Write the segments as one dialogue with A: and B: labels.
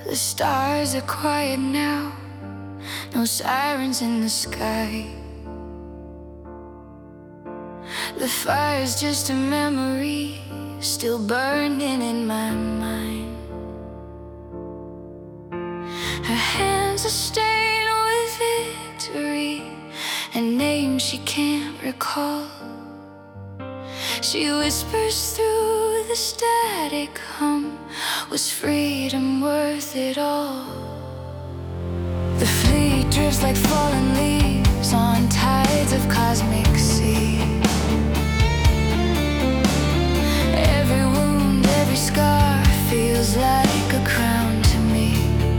A: The stars are quiet now, no sirens in the sky. The fire's just a memory, still burning in my mind. Her hands are stained with victory, a name she can't recall. She whispers through the static hum, was freedom worth it all? The fleet drifts like fallen leaves on tides of cosmic sea. Every wound, every scar feels like a crown to me.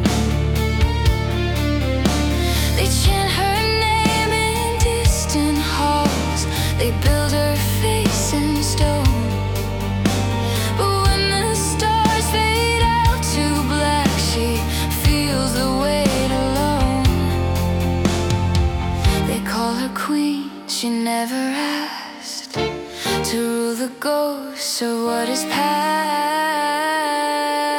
A: They chant her name in distant halls, they build her face in stone. But when the stars fade out to black, she feels the weight alone. They call her queen, she never asked to rule the ghosts of what is past.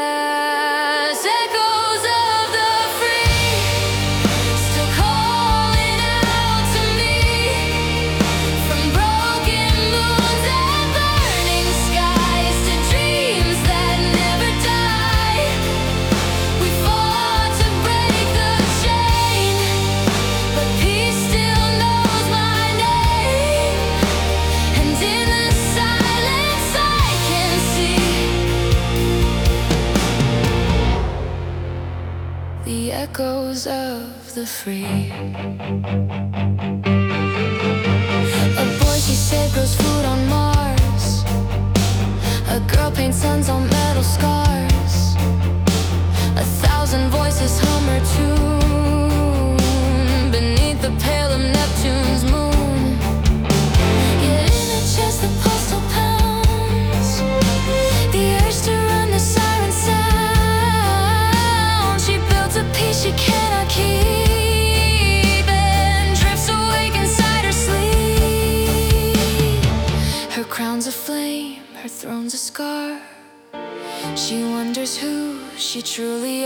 A: Echoes of the free, still calling out to me, from broken moons and burning skies to dreams that never die. We fought to break the chain, but peace still knows my name. And in the silence I can see the echoes of the free. A boy, she said, grows food on Mars. A girl paints suns on metal scars. 1,000 voices hum her tune beneath the pale of Neptune's moon. Yet in her chest the pulse still pounds, the urge to run, the siren sound. She built a peace she cannot keep and drifts awake inside her sleep. Her crown's a flame, her throne's a scar. She wonders who she truly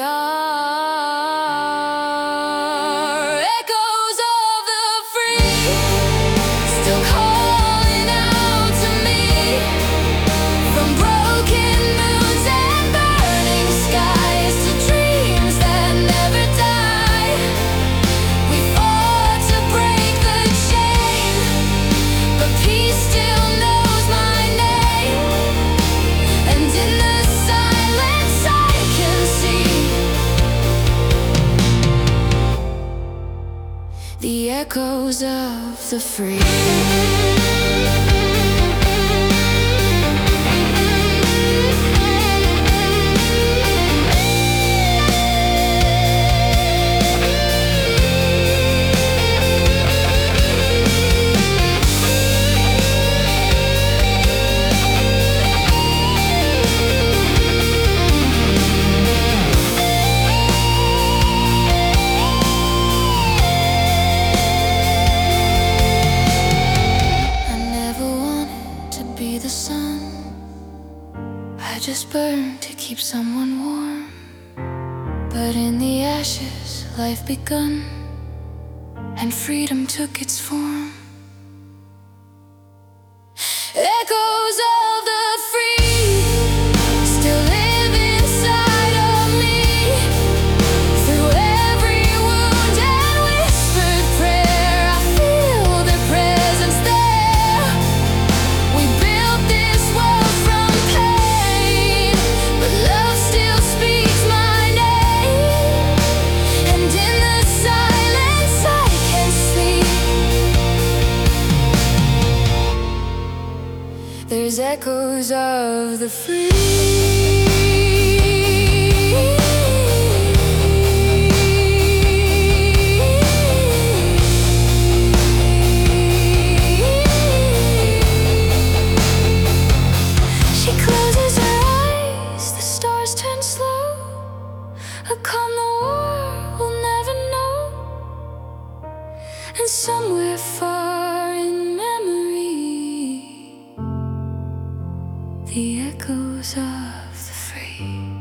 A: are. Echoes of the free, still calling out to me, from broken moons and burning skies to dreams that never die. We fought to break the chain, but peace still knows my name. And in the silence I can see the echoes of the free. The sun, I just burned to keep someone warm, but in the ashes life begun, and freedom took its form. Echoes of the free still live inside of me, through every wound and whispered prayer. I feel their presence there. We built this world from pain, but love still speaks my name. And in the silence I can see there's echoes of the free. She closes her eyes, the stars turn slow. A calm the world will never know. And somewhere far in memory, the echoes of the free.